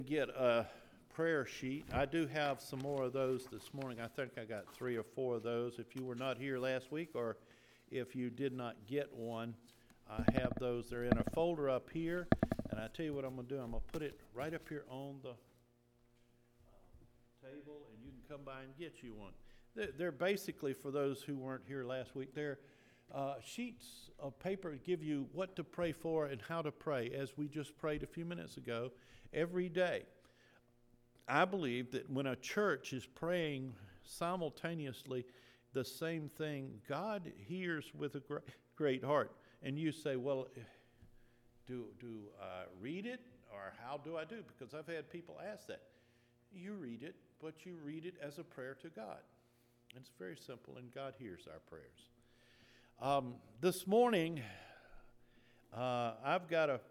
Get a prayer sheet. I do have some more of those this morning. I think I got 3 or 4 of those. If you were not here last week or if you did not get one, I have those. They're in a folder up here. And I tell you what I'm going to do. I'm going to put it right up here on the table, and you can come by and get you one. They're basically, for those who weren't here last week, they're sheets of paper that give you what to pray for and how to pray, as we just prayed a few minutes ago, every day. I believe that when a church is praying simultaneously the same thing, God hears with a great heart. And you say, well, do I read it, or how do I do it? Because I've had people ask that. You read it, but you read it as a prayer to God. It's very simple, and God hears our prayers. This morning, I've got a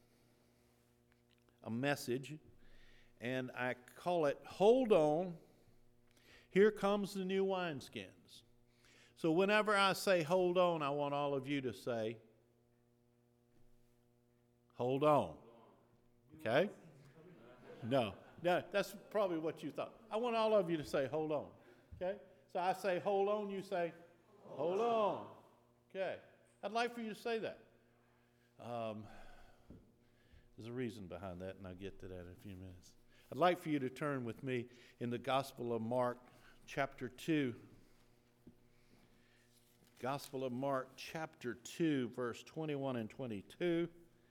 message, and I call it, Hold On, Here Comes the New Wineskins. So whenever I say hold on, I want all of you to say, hold on. Okay? No, that's probably what you thought. I want all of you to say hold on. Okay? So I say hold on, you say hold on. Okay. I'd like for you to say that. There's a reason behind that, and I'll get to that in a few minutes. I'd like for you to turn with me in the Gospel of Mark, chapter 2. Gospel of Mark, chapter 2, verse 21 and 22.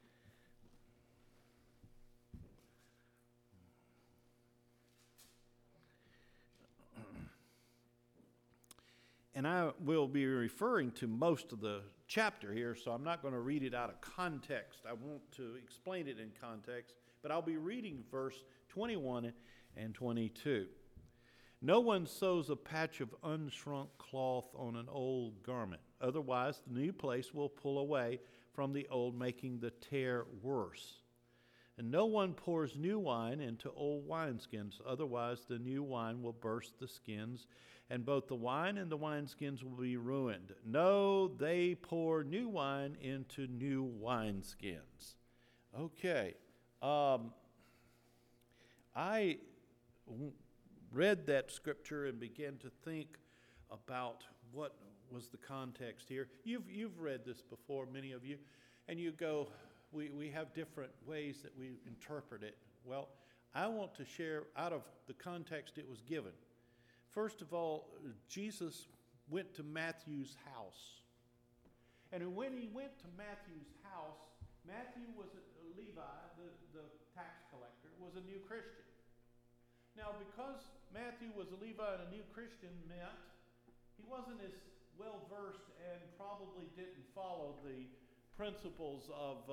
And I will be referring to most of the chapter here, so I'm not going to read it out of context. I want to explain it in context, but I'll be reading verse 21 and 22. No one sews a patch of unshrunk cloth on an old garment. Otherwise, the new place will pull away from the old, making the tear worse. And no one pours new wine into old wineskins. Otherwise, the new wine will burst the skins, and both the wine and the wineskins will be ruined. No, they pour new wine into new wineskins. Okay. I read that scripture and began to think about what was the context here. You've read this before, many of you, and you go, we have different ways that we interpret it. Well, I want to share out of the context it was given. First of all, Jesus went to Matthew's house. And when he went to Matthew's house, Matthew was a Levi, the tax collector, was a new Christian. Now, because Matthew was a Levi and a new Christian meant he wasn't as well versed and probably didn't follow the principles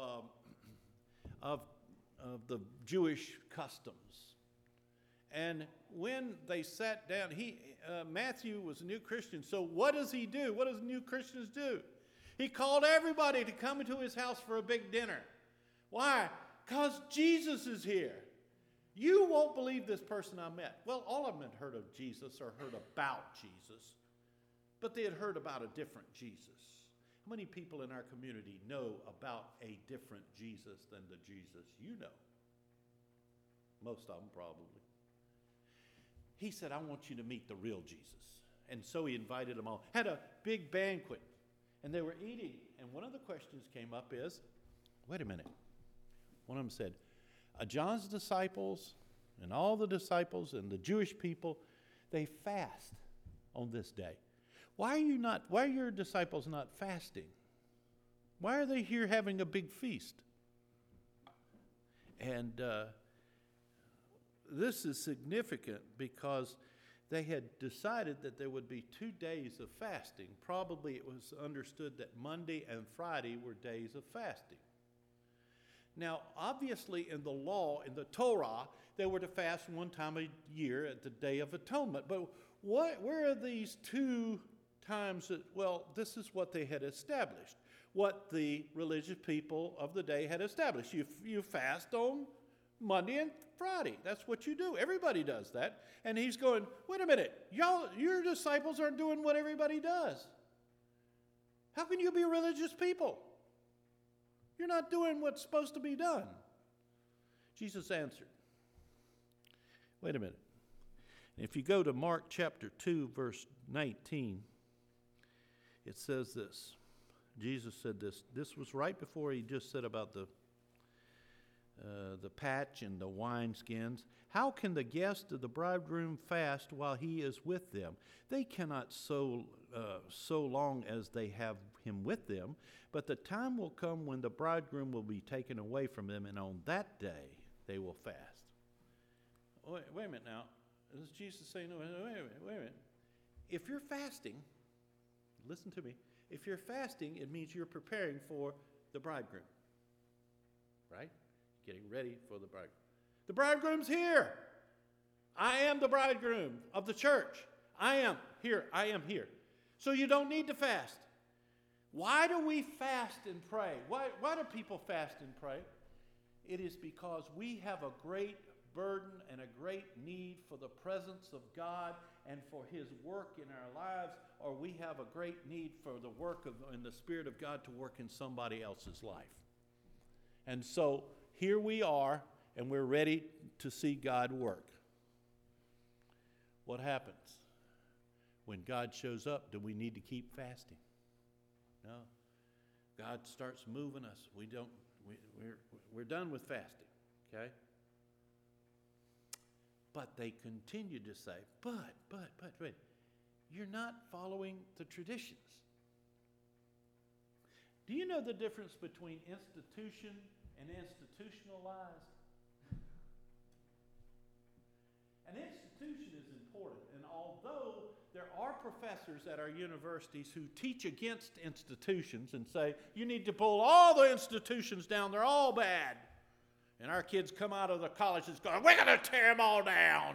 of the Jewish customs. And when they sat down, Matthew was a new Christian. So what does he do? What does new Christians do? He called everybody to come into his house for a big dinner. Why? Because Jesus is here. You won't believe this person I met. Well, all of them had heard of Jesus or heard about Jesus, but they had heard about a different Jesus. How many people in our community know about a different Jesus than the Jesus you know? Most of them probably. He said, I want you to meet the real Jesus. And so he invited them all. Had a big banquet. And they were eating. And one of the questions came up is, wait a minute. One of them said, John's disciples and all the disciples and the Jewish people, they fast on this day. Why are your disciples not fasting? Why are they here having a big feast? And this is significant because they had decided that there would be 2 days of fasting. Probably it was understood that Monday and Friday were days of fasting. Now, obviously in the law, in the Torah, they were to fast one time a year at the Day of Atonement. But where are these 2 times that, well, this is what they had established, what the religious people of the day had established. You fast on Monday and Friday. That's what you do. Everybody does that. And he's going, wait a minute, your disciples aren't doing what everybody does. How can you be religious people? You're not doing what's supposed to be done. Jesus answered, Wait a minute. If you go to Mark chapter 2, verse 19, it says this. Jesus said this. This was right before he just said about the patch and the wineskins. How can the guests of the bridegroom fast while he is with them? They cannot so long as they have him with them, but the time will come when the bridegroom will be taken away from them, and on that day they will fast. Wait a minute now. Is Jesus saying, no, wait a minute. If you're fasting, listen to me. If you're fasting, it means you're preparing for the bridegroom. Right? Getting ready for the bridegroom. The bridegroom's here. I am the bridegroom of the church. I am here. So you don't need to fast. Why do we fast and pray? Why do people fast and pray? It is because we have a great burden and a great need for the presence of God and for His work in our lives, or we have a great need for the work of and the Spirit of God to work in somebody else's life. And so here we are, and we're ready to see God work. What happens? When God shows up, do we need to keep fasting? No. God starts moving us. We're done with fasting, okay? But they continue to say, but, you're not following the traditions. Do you know the difference between institution and institutionalized? An institution is important, and although there are professors at our universities who teach against institutions and say, you need to pull all the institutions down, they're all bad. And our kids come out of the colleges going, we're going to tear them all down.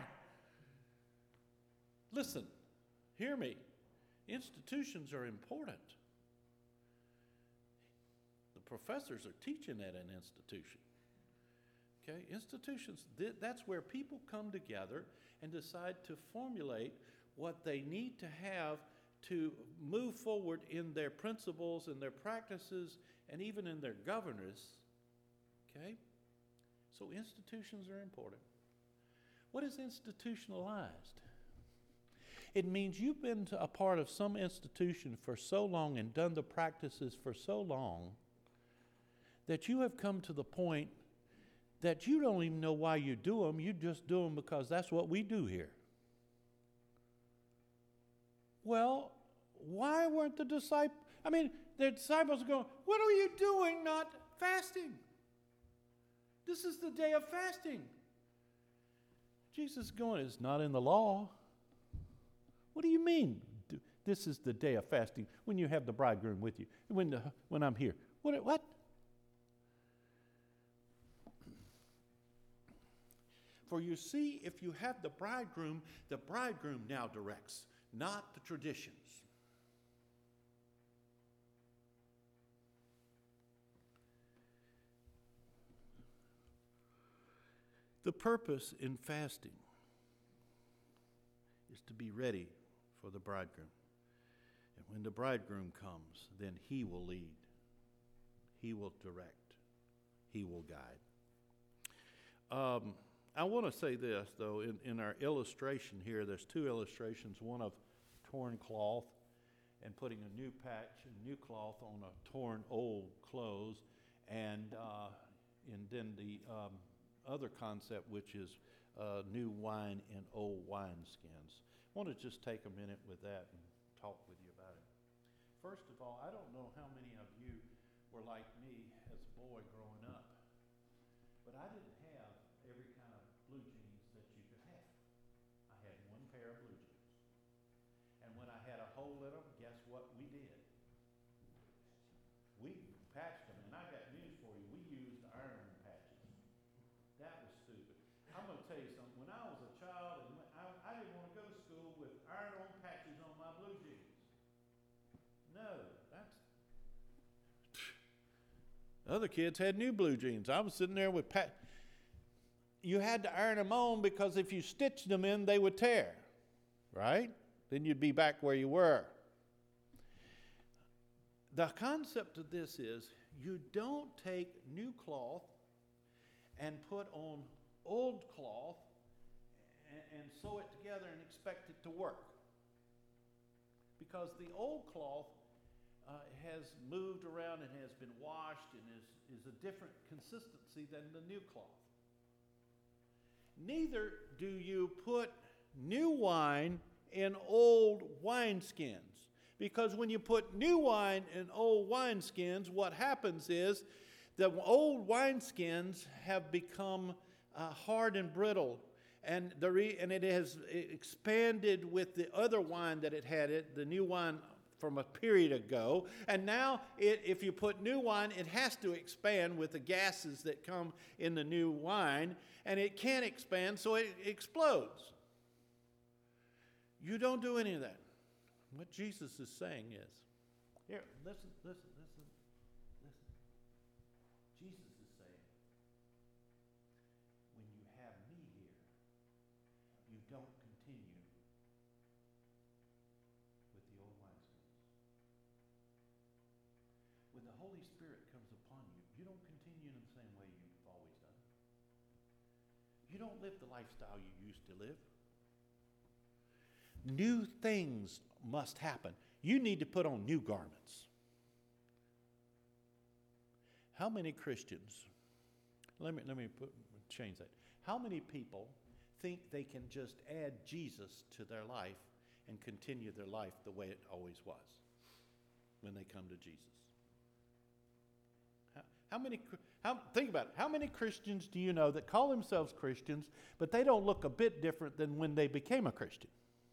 Listen, hear me. Institutions are important. The professors are teaching at an institution. Okay, institutions, that's where people come together and decide to formulate what they need to have to move forward in their principles and their practices and even in their governance. Okay? So institutions are important. What is institutionalized? It means you've been a part of some institution for so long and done the practices for so long that you have come to the point that you don't even know why you do them. You just do them because that's what we do here. Well, why weren't the disciples? The disciples are going, what are you doing not fasting? This is the day of fasting. Jesus is going, it's not in the law. What do you mean? This is the day of fasting when you have the bridegroom with you, when I'm here. What? For you see, if you have the bridegroom now directs, not the traditions. The purpose in fasting is to be ready for the bridegroom. And when the bridegroom comes, then he will lead, he will direct, he will guide. I want to say this, though, in our illustration here, there's two illustrations, one of torn cloth and putting a new patch and new cloth on a torn old clothes, and then the other concept, which is new wine in old wineskins. I want to just take a minute with that and talk with you about it. First of all, I don't know how many of you were like me as a boy growing up, but I didn't have every kind of blue jeans that you could have. I had one pair of blue jeans. And when I had a hole in them, guess what we did? We patched them, and I got news for you. We used iron patches. That was stupid. I'm going to tell you something. When I was a child, and I didn't want to go to school with iron-on patches on my blue jeans. No, other kids had new blue jeans. I was sitting there with you had to iron them on because if you stitched them in, they would tear, right? Then you'd be back where you were. The concept of this is you don't take new cloth and put on old cloth and sew it together and expect it to work. Because the old cloth has moved around and has been washed and is a different consistency than the new cloth. Neither do you put new wine in old wineskins. Because when you put new wine in old wineskins, what happens is the old wineskins have become hard and brittle. And it has expanded with the other wine that it had, the new wine from a period ago. And now, if you put new wine, it has to expand with the gases that come in the new wine. And it can't expand, so it explodes. You don't do any of that. What Jesus is saying is, here, listen. Jesus is saying, when you have me here, you don't continue with the old wineskins. When the Holy Spirit comes upon you, you don't continue in the same way you've always done. You don't live the lifestyle you used to live. New things must happen. You need to put on new garments. How many Christians, let me change that. How many people think they can just add Jesus to their life and continue their life the way it always was when they come to Jesus? Think about it. How many Christians do you know that call themselves Christians, but they don't look a bit different than when they became a Christian?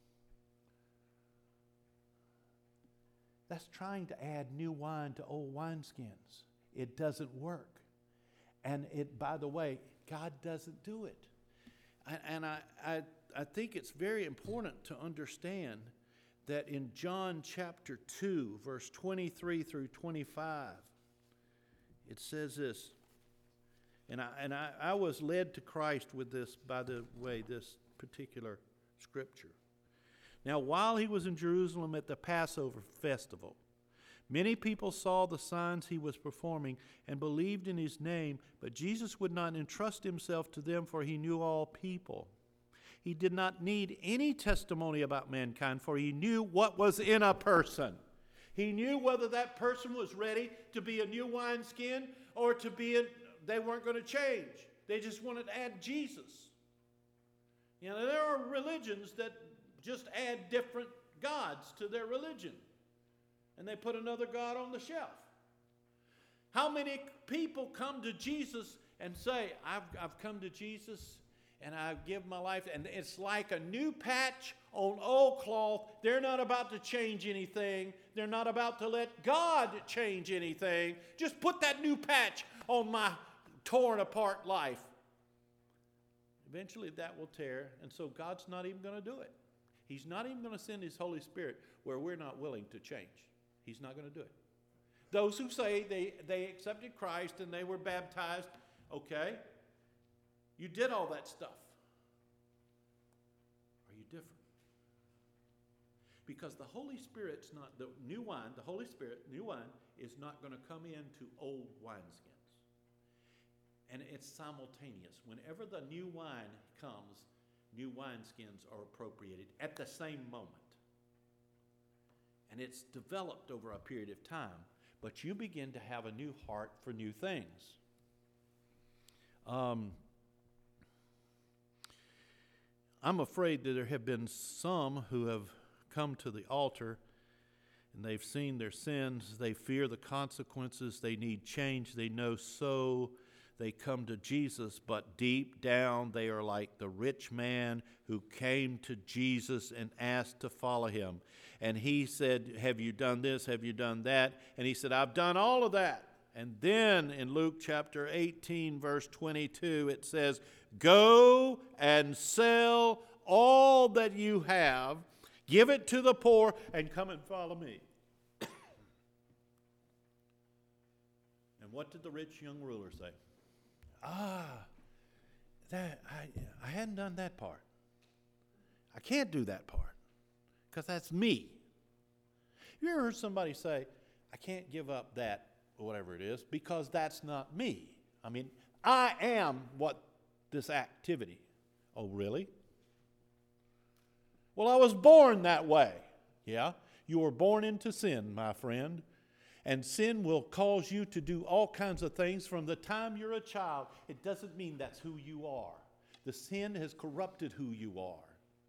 That's trying to add new wine to old wineskins. It doesn't work. And by the way, God doesn't do it. And I think it's very important to understand that in John chapter 2, verse 23 through 25, it says this. And I was led to Christ with this, by the way, this particular scripture. Now, while he was in Jerusalem at the Passover festival, many people saw the signs he was performing and believed in his name, but Jesus would not entrust himself to them, for he knew all people. He did not need any testimony about mankind, for he knew what was in a person. He knew whether that person was ready to be a new wineskin or to be they weren't going to change. They just wanted to add Jesus. You know, there are religions that just add different gods to their religion. And they put another god on the shelf. How many people come to Jesus and say, I've come to Jesus and I give my life, and it's like a new patch on old cloth. They're not about to change anything. They're not about to let God change anything. Just put that new patch on my torn apart life. Eventually that will tear, and so God's not even going to do it. He's not even going to send his Holy Spirit where we're not willing to change. He's not going to do it. Those who say they accepted Christ and they were baptized, okay, you did all that stuff. Are you different? Because the Holy Spirit's not, the new wine, the Holy Spirit, new wine, is not going to come into old wineskins. And it's simultaneous. Whenever the new wine comes, new wineskins are appropriated at the same moment. And it's developed over a period of time, but you begin to have a new heart for new things. I'm afraid that there have been some who have come to the altar and they've seen their sins, they fear the consequences, they need change, they know so. They come to Jesus, but deep down they are like the rich man who came to Jesus and asked to follow him. And he said, have you done this? Have you done that? And he said, I've done all of that. And then in Luke chapter 18, verse 22, it says, go and sell all that you have, give it to the poor, and come and follow me. And what did the rich young ruler say? That I hadn't done that part. I can't do that part because that's me. You ever heard somebody say, I can't give up that, or whatever it is, because that's not me? I mean, I am what this activity. Oh, really? Well, I was born that way. Yeah, you were born into sin, my friend. And sin will cause you to do all kinds of things from the time you're a child. It doesn't mean that's who you are. The sin has corrupted who you are.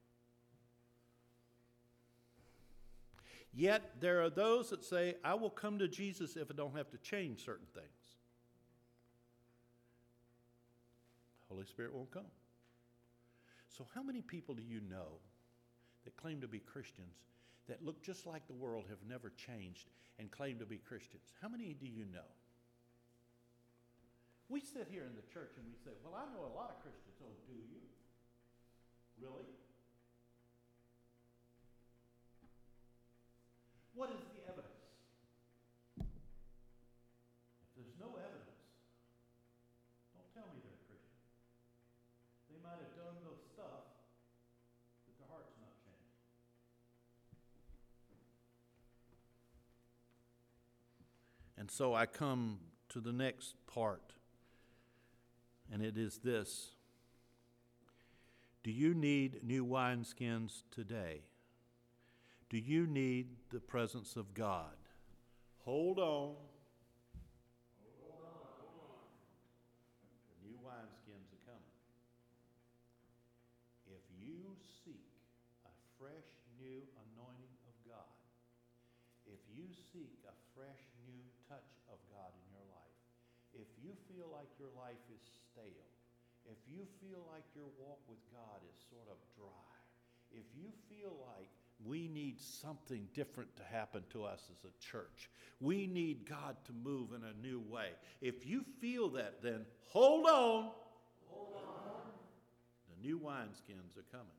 Yet there are those that say, I will come to Jesus if I don't have to change certain things. Holy Spirit won't come. So how many people do you know that claim to be Christians that look just like the world, have never changed, and claim to be Christians? How many do you know? We sit here in the church and we say, well, I know a lot of Christians. Oh, do you? Really? What is the evidence? If there's no evidence, don't tell me they're a Christian. They might have done the stuff, but their heart's not changed. And so I come to the next part, and it is this. Do you need new wineskins today? Do you need the presence of God? Hold on. The new wineskins are coming. If you seek a fresh new anointing of God, if you seek a fresh new touch of God in your life, if you feel like your life is stale, if you feel like your walk with God is sort of dry, if you feel like we need something different to happen to us as a church, we need God to move in a new way. If you feel that, then hold on. Hold on. The new wineskins are coming.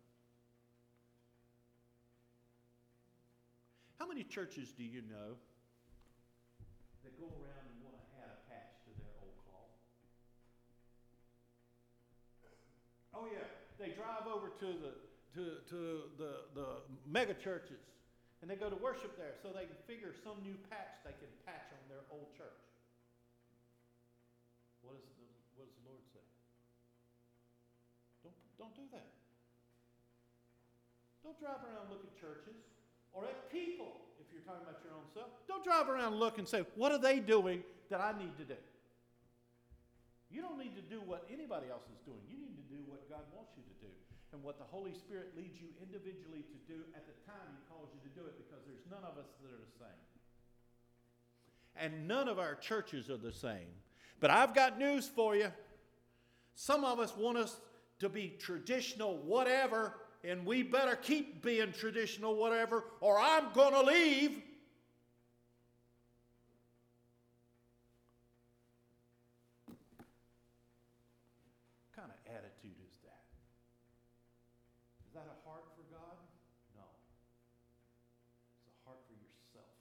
How many churches do you know that go around and want to add a patch to their old cloth? Oh yeah, they drive over to the mega churches and they go to worship there so they can figure some new patch they can patch on their old church. What does the Lord say? Don't do that. Don't drive around and look at churches or at people, if you're talking about your own self. Don't drive around and look and say, what are they doing that I need to do? You don't need to do what anybody else is doing. You need to do what God wants you to do and what the Holy Spirit leads you individually to do at the time He calls you to do it, because there's none of us that are the same. And none of our churches are the same. But I've got news for you. Some of us want us to be traditional whatever, and we better keep being traditional whatever, or I'm going to leave. What kind of attitude is that? Is that a heart for God? No. It's a heart for yourself.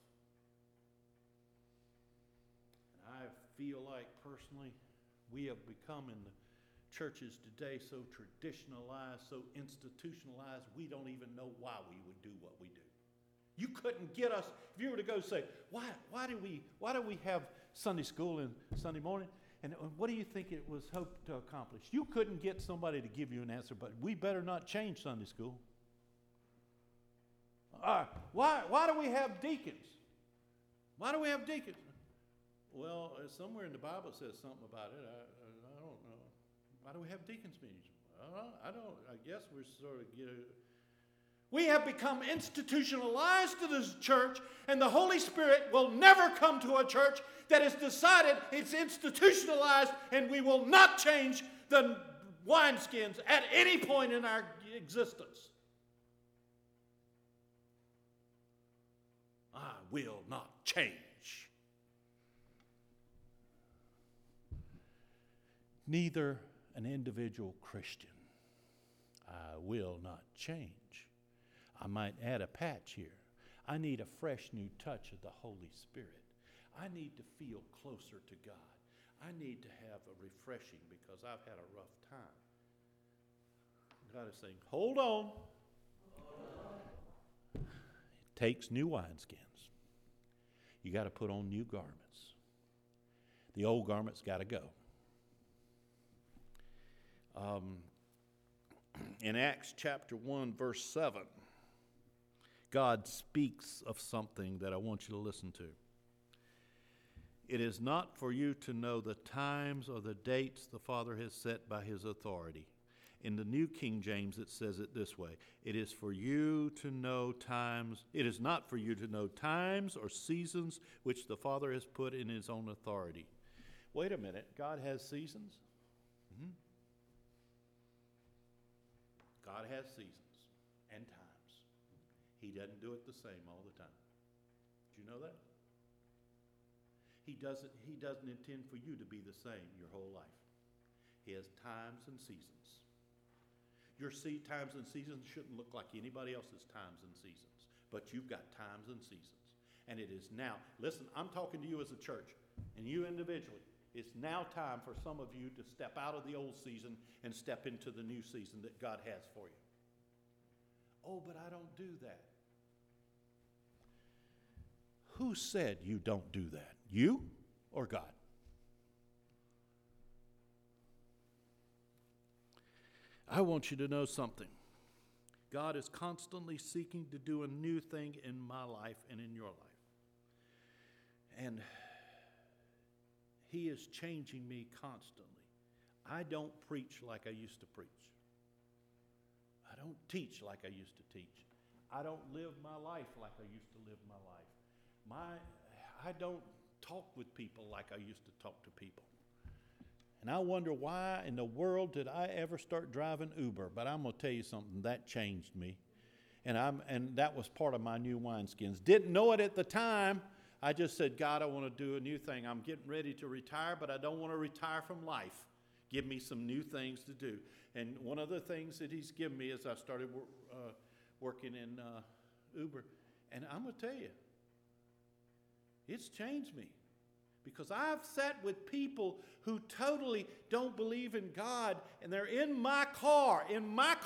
And I feel like personally we have become in the churches today so traditionalized, so institutionalized, we don't even know why we would do what we do. You couldn't get us, if you were to go say, why do we have Sunday school and Sunday morning? And what do you think it was hoped to accomplish? You couldn't get somebody to give you an answer, but we better not change Sunday school. Why do we have deacons? Why do we have deacons? Well, somewhere in the Bible says something about it. I don't know. Why do we have deacons meetings? I guess we're sort of we have become institutionalized to this church, and the Holy Spirit will never come to a church that has decided it's institutionalized, and we will not change the wineskins at any point in our existence. I will not change. Neither an individual Christian. I will not change. I might add a patch here. I need a fresh new touch of the Holy Spirit. I need to feel closer to God. I need to have a refreshing because I've had a rough time. God is saying, hold on. It takes new wineskins. You got to put on new garments. The old garments got to go. In Acts chapter 1, verse 7, God speaks of something that I want you to listen to. It is not for you to know the times or the dates the Father has set by his authority. In the New King James, it says it this way. It is for you to know times. It is not for you to know times or seasons which the Father has put in his own authority. Wait a minute. God has seasons? Mm-hmm. God has seasons and times. He doesn't do it the same all the time. Did you know that? He doesn't intend for you to be the same your whole life. He has times and seasons. Your times and seasons shouldn't look like anybody else's times and seasons, but you've got times and seasons. And it is now, listen, I'm talking to you as a church and you individually. It's now time for some of you to step out of the old season and step into the new season that God has for you. Oh, but I don't do that. Who said you don't do that? You or God? I want you to know something. God is constantly seeking to do a new thing in my life and in your life. And he is changing me constantly. I don't preach like I used to preach. I don't teach like I used to teach. I don't live my life like I used to live my life. I don't talk with people like I used to talk to people. And I wonder why in the world did I ever start driving Uber? But I'm going to tell you something, that changed me. And that was part of my new wineskins. Didn't know it at the time. I just said, God, I want to do a new thing. I'm getting ready to retire, but I don't want to retire from life. Give me some new things to do. And one of the things that he's given me is I started working in Uber. And I'm going to tell you, it's changed me. Because I've sat with people who totally don't believe in God, and they're in my car. I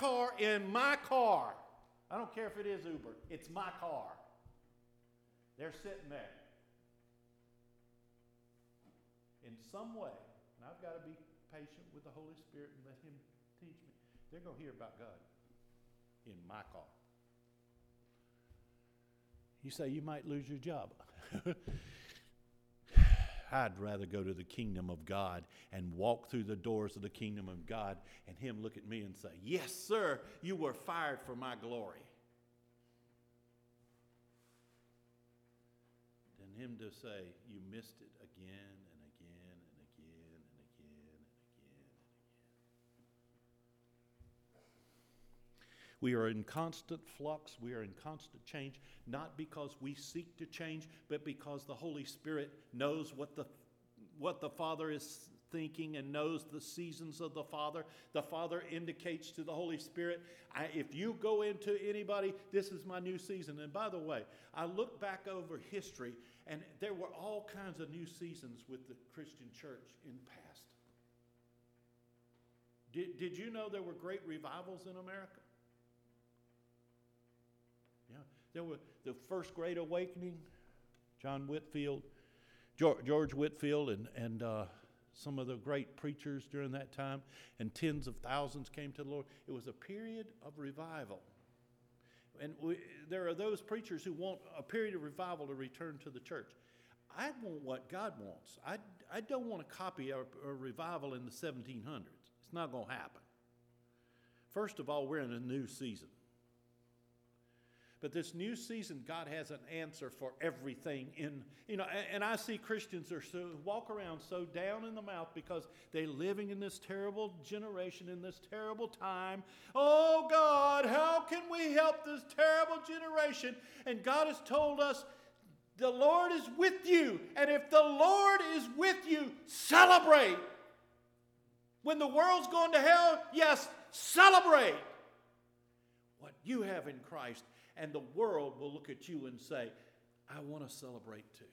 don't care if it is Uber. It's my car. They're sitting there. In some way, and I've got to be patient with the Holy Spirit and let him teach me. They're going to hear about God in my car. You say you might lose your job. I'd rather go to the kingdom of God and walk through the doors of the kingdom of God and him look at me and say, yes, sir, you were fired for my glory. Than him to say, you missed it again and again and again and again and again and again. We are in constant flux. We are in constant change, not because we seek to change, but because the Holy Spirit knows what the Father is thinking and knows the seasons of the Father. The Father indicates to the Holy Spirit, if you go into anybody, this is my new season. And by the way, I look back over history, and there were all kinds of new seasons with the Christian church in the past. Did you know there were great revivals in America? Yeah, there were the First Great Awakening, John Whitfield, George Whitfield, and some of the great preachers during that time, and tens of thousands came to the Lord. It was a period of revival. And there are those preachers who want a period of revival to return to the church. I want what God wants. I don't want to copy a revival in the 1700s. It's not going to happen. First of all, we're in a new season. But this new season, God has an answer for everything. And I see Christians walk around so down in the mouth because they're living in this terrible generation, in this terrible time. Oh God, how can we help this terrible generation? And God has told us, the Lord is with you. And if the Lord is with you, celebrate. When the world's going to hell, yes, celebrate what you have in Christ. And the world will look at you and say, I want to celebrate too.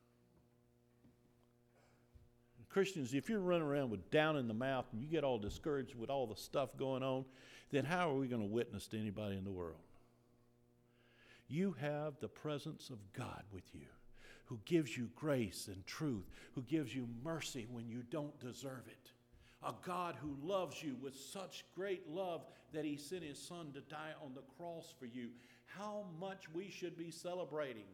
And Christians, if you're running around with down in the mouth and you get all discouraged with all the stuff going on, then how are we going to witness to anybody in the world? You have the presence of God with you, who gives you grace and truth, who gives you mercy when you don't deserve it. A God who loves you with such great love that He sent His Son to die on the cross for you. How much we should be celebrating.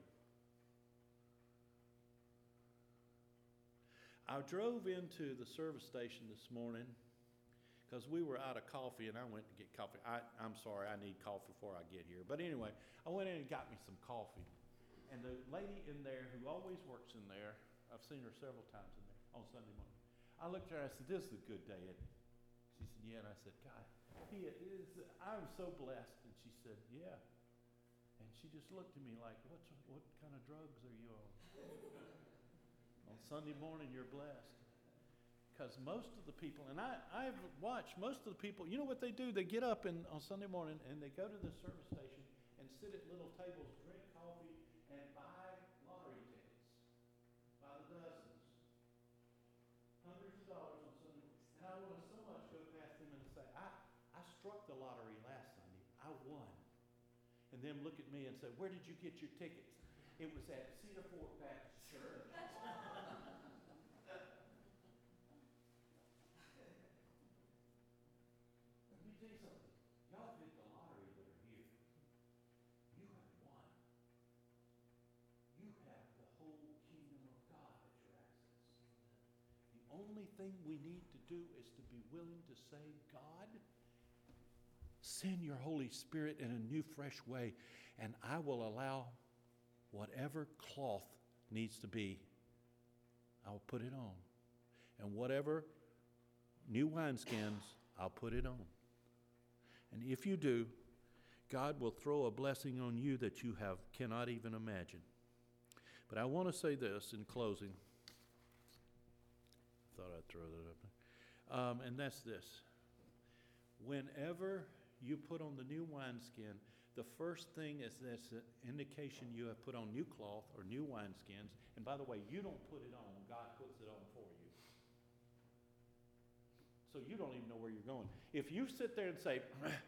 I drove into the service station this morning because we were out of coffee, and I went to get coffee. I'm sorry, I need coffee before I get here. But anyway, I went in and got me some coffee. And the lady in there who always works in there, I've seen her several times in there on Sunday morning. I looked at her and I said, "This is a good day, isn't it?" She said, "Yeah." And I said, "God, I'm so blessed." And she said, "Yeah." And she just looked at me like, what kind of drugs are you on? On Sunday morning, you're blessed. Because most of the people, and I've watched most of the people, you know what they do? They get up on Sunday morning and they go to the service station and sit at little tables, drink coffee, and buy lottery tickets by the dozens. Hundreds of dollars on Sunday morning. And I want to so much go past them and say, I struck the lottery last Sunday. I won. And them look at me and say, "Where did you get your tickets?" It was at Cedar Fork Baptist Church. Let me tell you something. Y'all hit the lottery that are here. You have won. You have the whole kingdom of God at your access. The only thing we need to do is to be willing to say, "God, send your Holy Spirit in a new, fresh way, and I will allow whatever cloth needs to be, I'll put it on. And whatever new wineskins, I'll put it on." And if you do, God will throw a blessing on you that you cannot even imagine. But I want to say this in closing. Thought I'd throw that up there. And that's this. Whenever you put on the new wineskin, the first thing is that's an indication you have put on new cloth or new wineskins. And by the way, you don't put it on. God puts it on for you. So you don't even know where you're going. If you sit there and say,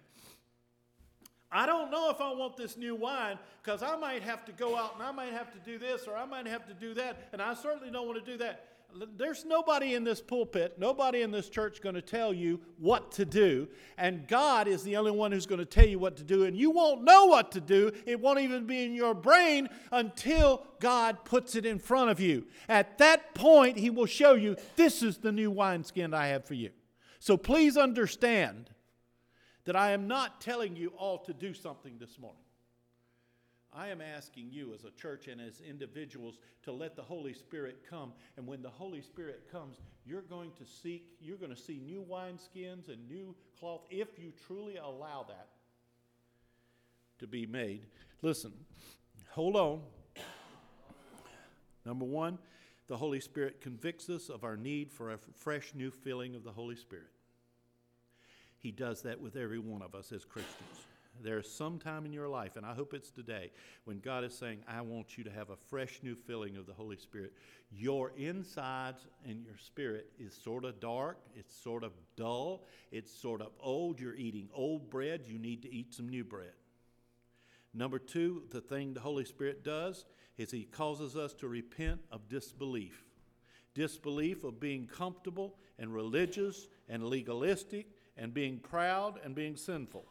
"I don't know if I want this new wine because I might have to go out and I might have to do this or I might have to do that, and I certainly don't want to do that." There's nobody in this pulpit, nobody in this church going to tell you what to do. And God is the only one who's going to tell you what to do. And you won't know what to do. It won't even be in your brain until God puts it in front of you. At that point, He will show you, "This is the new wineskin I have for you." So please understand that I am not telling you all to do something this morning. I am asking you as a church and as individuals to let the Holy Spirit come. And when the Holy Spirit comes, you're going to see new wineskins and new cloth if you truly allow that to be made. Listen, hold on. Number one, the Holy Spirit convicts us of our need for a fresh new filling of the Holy Spirit. He does that with every one of us as Christians. There's some time in your life, and I hope it's today, when God is saying, "I want you to have a fresh new filling of the Holy Spirit." Your insides and your spirit is sort of dark. It's sort of dull. It's sort of old. You're eating old bread. You need to eat some new bread. Number two, the thing the Holy Spirit does is He causes us to repent of disbelief. Disbelief of being comfortable and religious and legalistic and being proud and being sinful.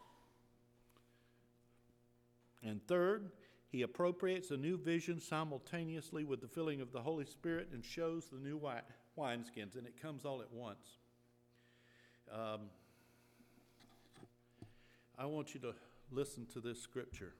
And third, He appropriates a new vision simultaneously with the filling of the Holy Spirit and shows the new wineskins, and it comes all at once. I want you to listen to this scripture.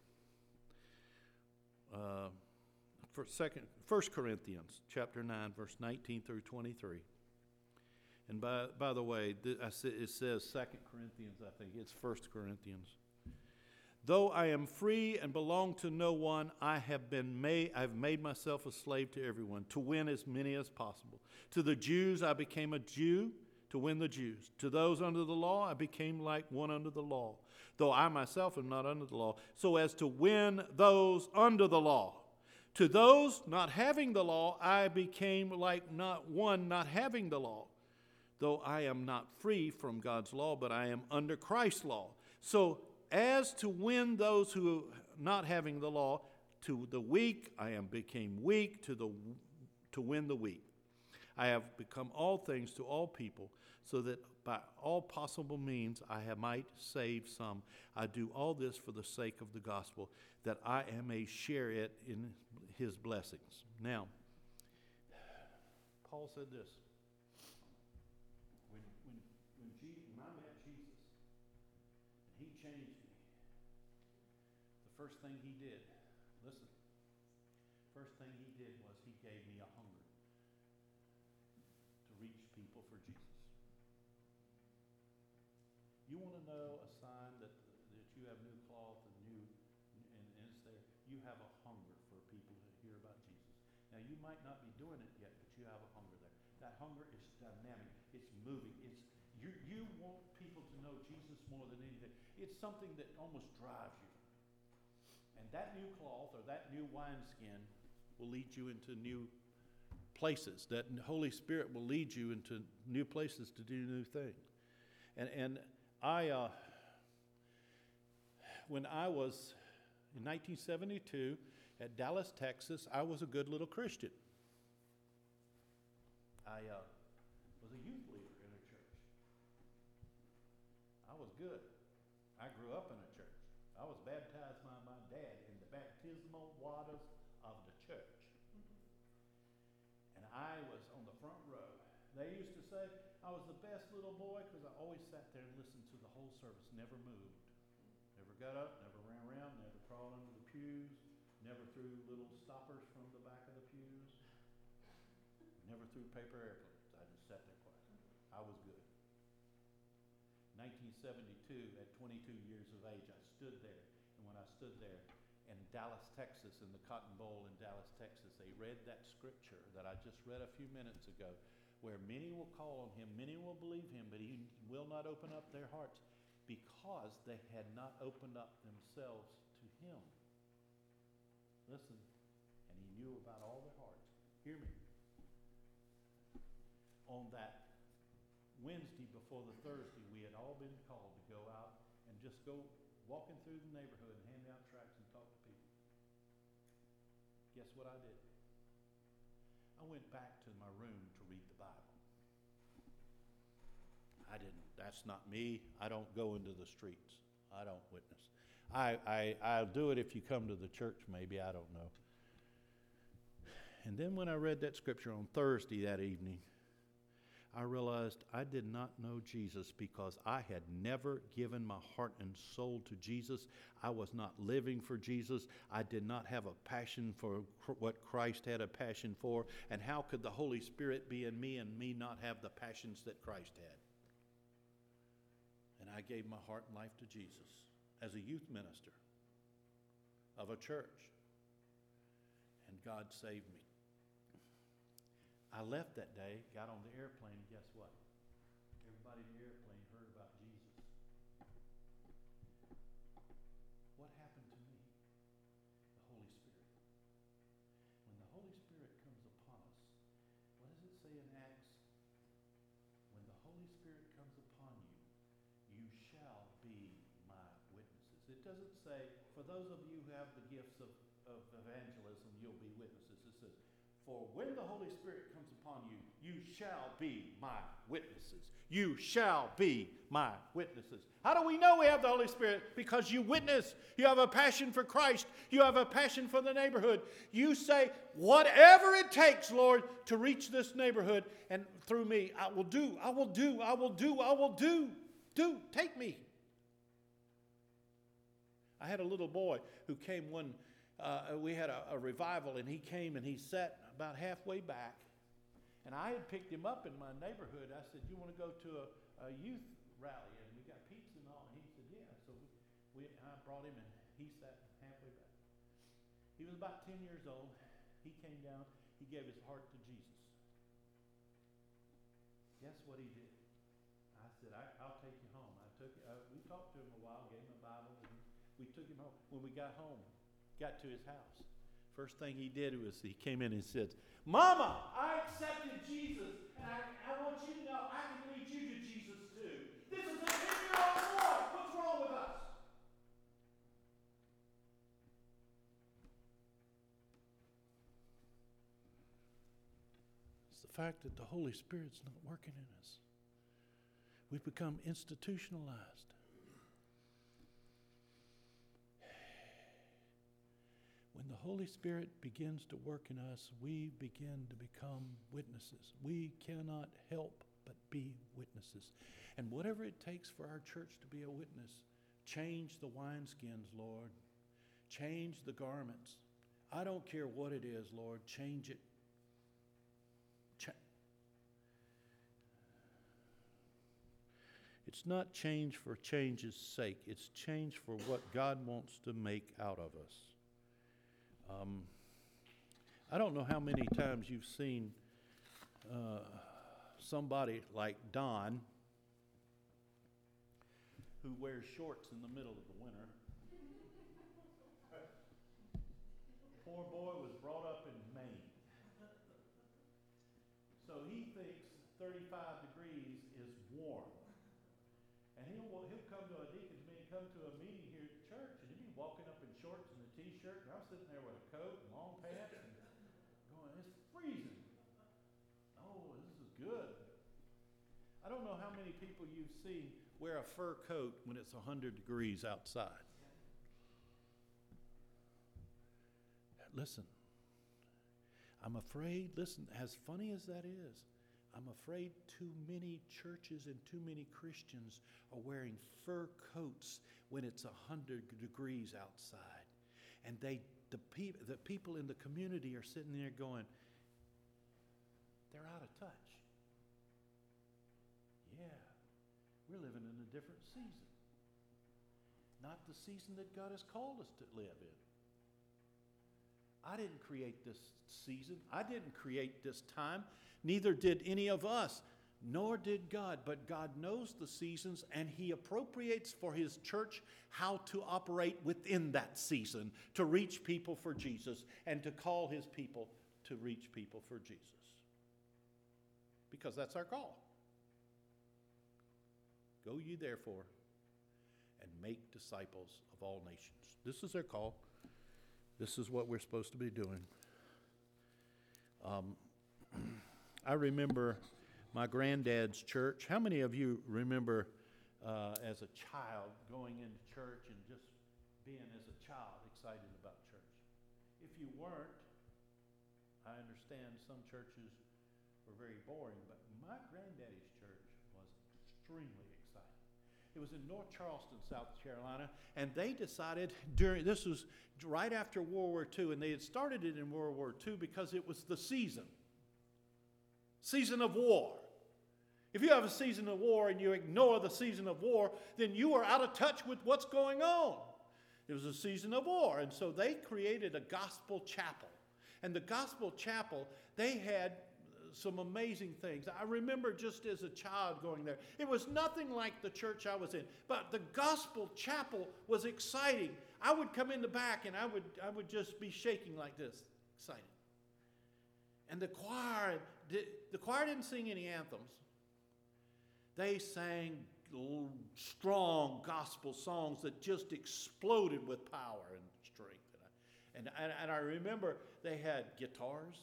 1 Corinthians chapter 9, verse 19 through 23. And by the way, it says 2 Corinthians, I think. It's 1 Corinthians. "Though I am free and belong to no one, I've made myself a slave to everyone, to win as many as possible. To the Jews I became a Jew, to win the Jews. To those under the law I became like one under the law, though I myself am not under the law, so as to win those under the law. To those not having the law I became like one not having the law, though I am not free from God's law, but I am under Christ's law. So as to win those who not having the law, to the weak I became weak to win the weak. I have become all things to all people, so that by all possible means might save some. I do all this for the sake of the gospel, that I may share it in his blessings. Now, Paul said this. When I met Jesus, and he changed me, the first thing he did, listen, first thing he did was he gave me a hunger to reach people for Jesus. You want to know a sign that you have new cloth and it's there? You have a hunger for people to hear about Jesus. Now, you might not be doing it yet, but you have a hunger there. That hunger is dynamic. It's moving. You want people to know Jesus more than anything. It's something that almost drives you. And that new cloth or that new wineskin will lead you into new places. That Holy Spirit will lead you into new places to do new things. And when I was in 1972 at Dallas, Texas, I was a good little Christian. I was a youth leader in a church. I was good. I grew up in a church. I was baptized by my dad in the baptismal waters of the church. And I was on the front row. They used to say I was the best little boy because I always sat there and listened to the whole service, never moved. Never got up, never ran around, never crawled under the pews, never threw little stoppers from the back of the pews, never threw paper airplanes. I just sat there quiet. I was good. 1972, at 22 years of age, I stood there. And when I stood there in Dallas, Texas, in the Cotton Bowl in Dallas, Texas, they read that scripture that I just read a few minutes ago, where many will call on him, many will believe him, but he will not open up their hearts because they had not opened up themselves to him. Listen, and he knew about all their hearts. Hear me. On that Wednesday before the Thursday, we had all been called to go out and just go walking through the neighborhood and hand out tracts and talk to people. Guess what I did? I went back to my room to read the Bible. That's not me. I don't go into the streets. I don't witness. I'll do it if you come to the church, maybe. I don't know. And then when I read that scripture on Thursday that evening, I realized I did not know Jesus because I had never given my heart and soul to Jesus. I was not living for Jesus. I did not have a passion for what Christ had a passion for. And how could the Holy Spirit be in me and me not have the passions that Christ had? And I gave my heart and life to Jesus as a youth minister of a church. And God saved me. I left that day, got on the airplane, and guess what? Everybody in the airplane heard about Jesus. What happened to me? The Holy Spirit. When the Holy Spirit comes upon us, what does it say in Acts? When the Holy Spirit comes upon you, you shall be my witnesses. It doesn't say, for those of you who have the gifts of evangelism, you'll be witnesses. It says, for when the Holy Spirit comes upon you, you shall be my witnesses. You shall be my witnesses. How do we know we have the Holy Spirit? Because you witness. You have a passion for Christ. You have a passion for the neighborhood. You say, whatever it takes, Lord, to reach this neighborhood, and through me, I will do, I will do, I will do, I will do. Do, take me. I had a little boy who came we had a revival, and he came and he sat about halfway back. And I had picked him up in my neighborhood. I said, you want to go to a youth rally? And we got pizza and all. And he said, yeah. So I brought him, and he sat halfway back. He was about 10 years old. He came down. He gave his heart to Jesus. Guess what he did? I said, I'll take you home. We talked to him a while, gave him a Bible, and we took him home. When we got home, got to his house, first thing he did was he came in and said, Mama, I accepted Jesus, and I want you to know I can lead you to Jesus too. This is a 10-year-old boy. What's wrong with us? It's the fact that the Holy Spirit's not working in us. We've become institutionalized. When the Holy Spirit begins to work in us, we begin to become witnesses. We cannot help but be witnesses. And whatever it takes for our church to be a witness, change the wineskins, Lord. Change the garments. I don't care what it is, Lord. Change it. It's not change for change's sake. It's change for what God wants to make out of us. I don't know how many times you've seen somebody like Don who wears shorts in the middle of the winter. Poor boy was brought up in Maine. So he thinks 35 degrees is warm. And he'll come to a deacon's meeting, come to a meeting here at church, and he'll be walking up in shorts and a t-shirt, and I'm sitting there with a coat and long pants and going, it's freezing. Oh, this is good. I don't know how many people you've seen wear a fur coat when it's 100 degrees outside. Listen, I'm afraid, as funny as that is, I'm afraid too many churches and too many Christians are wearing fur coats when it's 100 degrees outside. And the people in the community are sitting there going, they're out of touch. Yeah, we're living in a different season. Not the season that God has called us to live in. I didn't create this season. I didn't create this time. Neither did any of us, nor did God. But God knows the seasons, and He appropriates for His church how to operate within that season to reach people for Jesus and to call His people to reach people for Jesus. Because that's our call. Go ye therefore and make disciples of all nations. This is our call. This is what we're supposed to be doing. I remember my granddad's church. How many of you remember as a child going into church and just being as a child excited about church? If you weren't, I understand some churches were very boring, but my granddaddy's church was extremely exciting. It was in North Charleston, South Carolina, and they decided this was right after World War II, and they had started it in World War II because it was the season of war. If you have a season of war and you ignore the season of war, then you are out of touch with what's going on. It was a season of war, and so they created a gospel chapel. And the gospel chapel, they had some amazing things. I remember just as a child going there. It was nothing like the church I was in, but the gospel chapel was exciting. I would come in the back and I would just be shaking like this, excited. And the choir didn't sing any anthems. They sang strong gospel songs that just exploded with power and strength. And I remember they had guitars.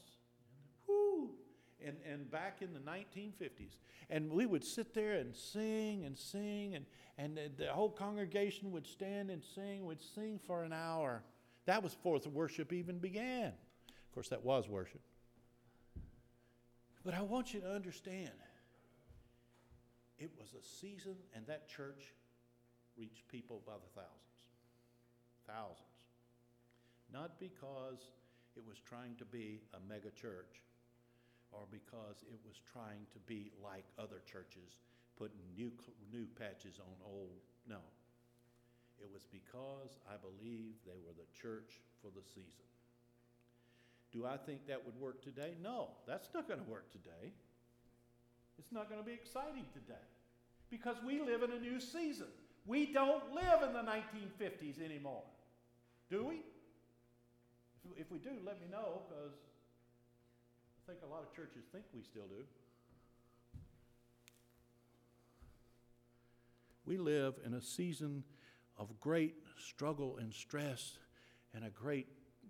And back in the 1950s. And we would sit there and sing, and the whole congregation would stand and sing, would sing for an hour. That was before the worship even began. Of course, that was worship. But I want you to understand, it was a season, and that church reached people by the thousands. Thousands. Not because it was trying to be a mega church, or because it was trying to be like other churches, putting new patches on old. No. It was because I believe they were the church for the season. Do I think that would work today? No, that's not going to work today. It's not going to be exciting today because we live in a new season. We don't live in the 1950s anymore. Do we? If we do, let me know, because I think a lot of churches think we still do. We live in a season of great struggle and stress, and a great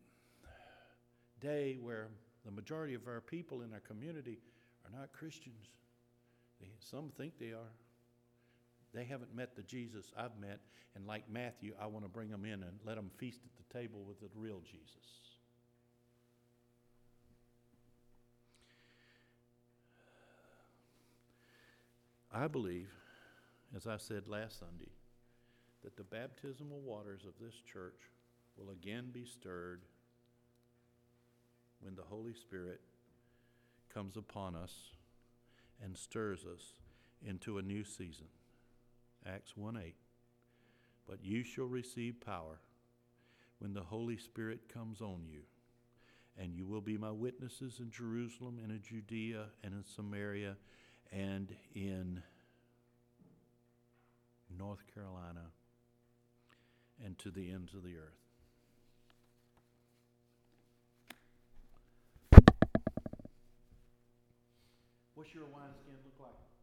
day where the majority of our people in our community are not Christians. Some think they are. They haven't met the Jesus I've met, and like Matthew, I want to bring them in and let them feast at the table with the real Jesus. I believe, as I said last Sunday, that the baptismal waters of this church will again be stirred when the Holy Spirit comes upon us and stirs us into a new season. Acts 1:8. But you shall receive power when the Holy Spirit comes on you, and you will be my witnesses in Jerusalem and in Judea and in Samaria and in North Carolina and to the ends of the earth. What's your wineskin look like?